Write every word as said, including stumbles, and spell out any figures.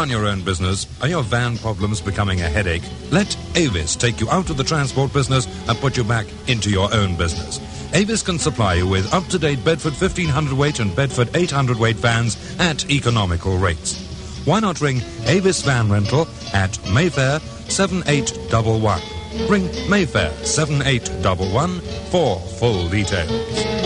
run your own business? Are your van problems becoming a headache? Let Avis take you out of the transport business and put you back into your own business. Avis can supply you with up-to-date Bedford fifteen hundred weight and Bedford eight hundred weight vans at economical rates. Why not ring Avis Van Rental at Mayfair seven eight one one. Ring Mayfair seven eight one one for full details.